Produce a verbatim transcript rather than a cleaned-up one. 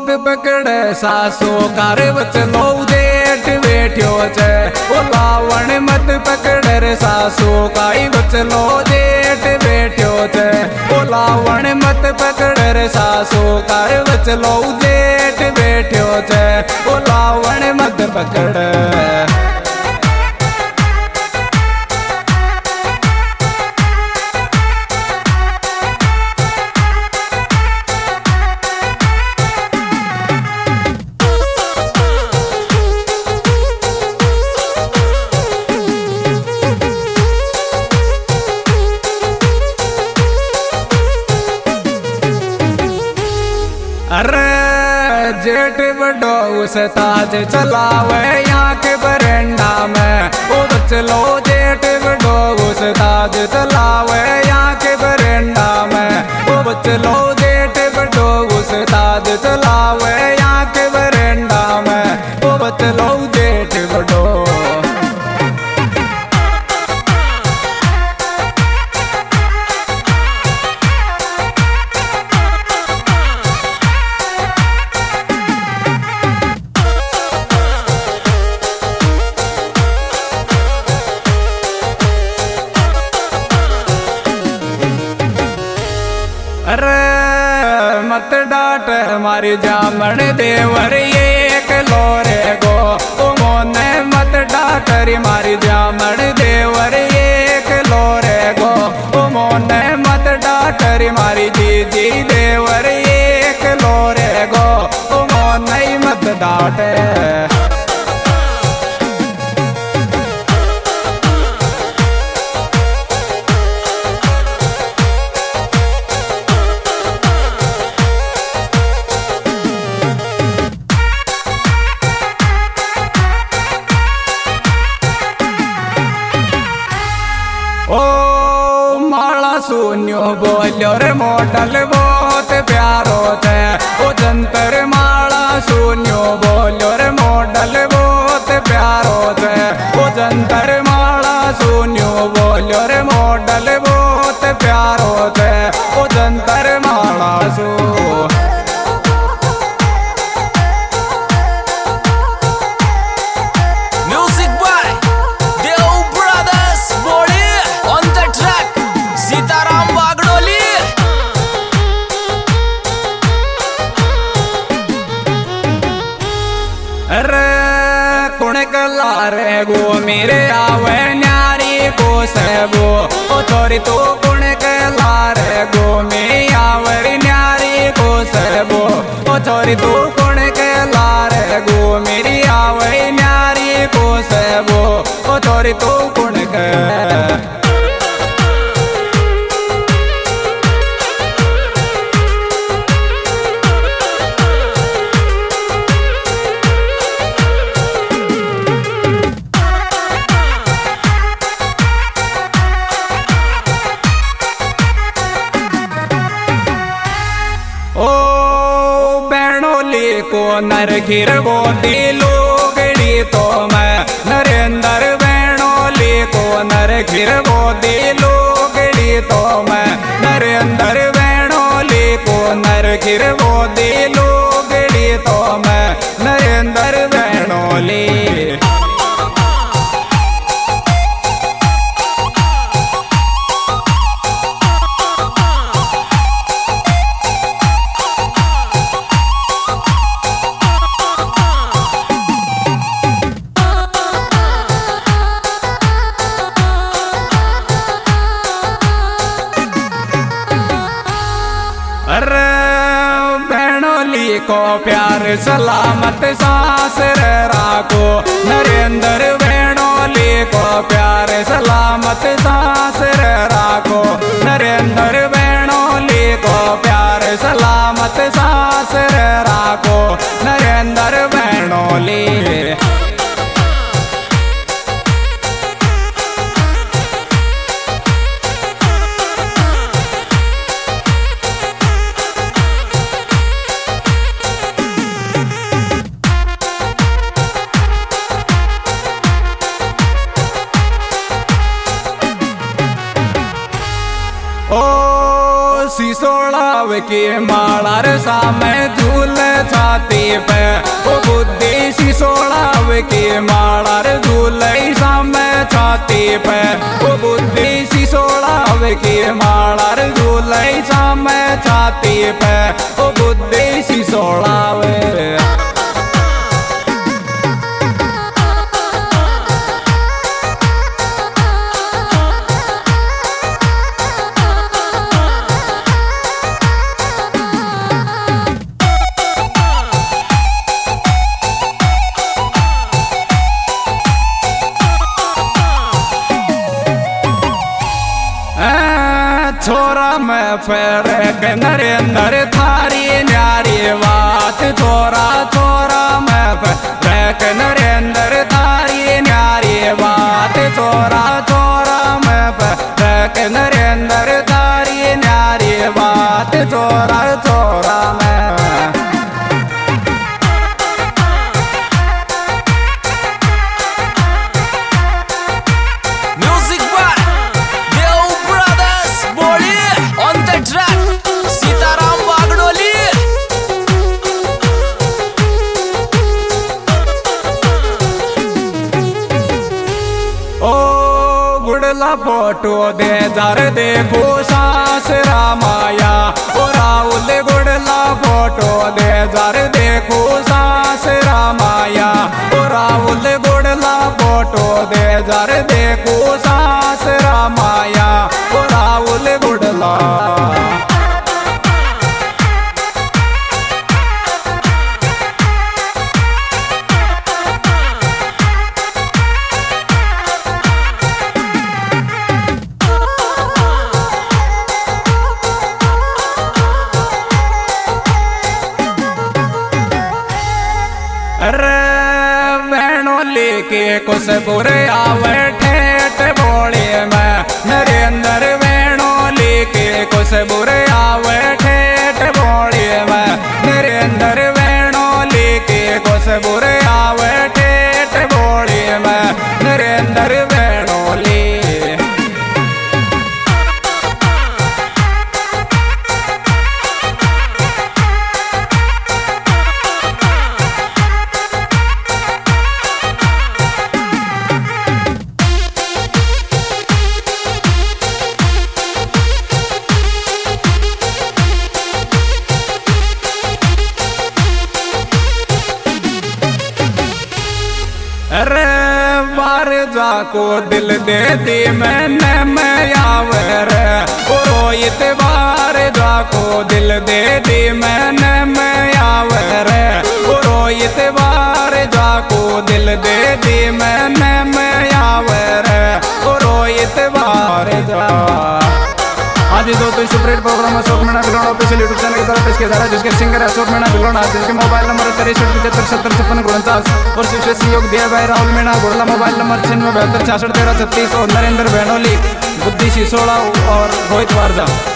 मत पकड़े सासो कार बचलो जेठ बैठ्यो छे। ओ लावण मत पकड़े रे सासो काई बचलो जेठ बैठ्यो छे। ओ लावण मत पकड़े रे सासो कार बचलो जेठ बैठ्यो छे। ओ लावण मत पकड़ अरे जेठ बड़ो उस ताज चलावे यहाँ के बरंडा में। ओ बचलो जेठ बड़ो उस ताज चलावे यहाँ के बरंडा में। ओ बचलो जेठ बड़ो उस ताज चलावे यहाँ के बरंडा में। ओ बचलो जेठ बड़ो अरे मत डांट हमारी जामन देवर ये एक लोरे गो। ओ मोने मत डांट हमारी जामन देवर ये एक लोरे गो। ओ मोने मत डांट हमारी दीदी देवर ये एक लोरे गो। ओ मोने मत डांट ओ माला सुनियो बोलो रे मॉडल बहुत प्यारो थे। ओ जंतर माला सुनियो बोलो रे मॉडल बहुत प्यारो थे। ओ जंतर माला सुनियो बोलो रे मॉडल बहुत प्यारो थे। ओ जंतर माला सु अरे कुण कला रे गो मेरे आवे न्यारी को सबो। ओ छोरी तो कुण कला रे गो मेरे आवे न्यारी को सबो। ओ छोरी तो कुण कला रे गो मेरी आवे न्यारी को सबो। ओ छोरी तो कुण के को नर घिर बोती लोगड़ी तो मैं नरेंद्र बैणोली को नर घिर बोती लोगड़ी तो मैं नरेंद्र बैणोली को नर घिर बोती लोगड़ी तो मैं नरेंद्र बैणोली। अरे बैणोली को प्यार सलामत सांस राखो। नरेंद्र बैणोली को प्यार सलामत सांस राखो। नरेंद्र बैणोली को प्यार सलामत सांस राखो। नरेंद्र बैणोली ओ सिसोड़ाव की माला रे सामे झूले छाती पे ओ बुद्धि सिसोड़ाव की माला रे झूले सामे छाती पे ओ बुद्धि सिसोड़ाव की माला रे झूले सामे छाती पे ओ बुद्धि सिसोड़ाव छोरा में फेरे नरेंद्र थारी न्यारी बात छोरा छोरा में फेरे नरेंद्र थारी न्यारी बात छोरा छोरा में फेरे नरेंद्र थारी न्यारी बात छोरा छोरा में फोटो दे जर देखो सास रामाया ओ राहुल गुड़ला फोटो दे जर देखो सास रामाया ओ राहुल गुड़ला फोटो दे जर देखो सास रामाया ओ राहुल गुड़ला अरे बहनों लेके कुछ बुरे आवे ठेठ बोले में नरेंद्र बहनों लेके कुछ बुरे आवे ठेठ बोले में नरेंद्र बहनों लेके कुछ बुरे आवे ठेठ बोले में नरेंद्र बहनों ले अरे बार जाको दिल दे दी मैंने मैं आवे रे ओ रोहित बार जाको दिल दे दी मैंने मैं आवे रे ओ रोहित बार जाको दिल दे दी मैंने मैं आवे रे ओ रोहित बार जा आज ही दोस्तों superhit programme Ashok Meena Biloda official YouTube channel की तरफ पेश किया जा रहा है जिसके सिंगर अशोक मीणा बिलोड़ा जिसके मोबाइल नंबर तिरसठ पचहत्तर सत्तर छप्पन उनचास और शिव सहयोग दिया भाई राहुल मीणा गुड़ला मोबाइल नंबर छियानवे बहत्तर छियासठ तेरह छत्तीस और नरेंद्र बहनोली बुद्धि सिसोड़ा और रोहित वारजा।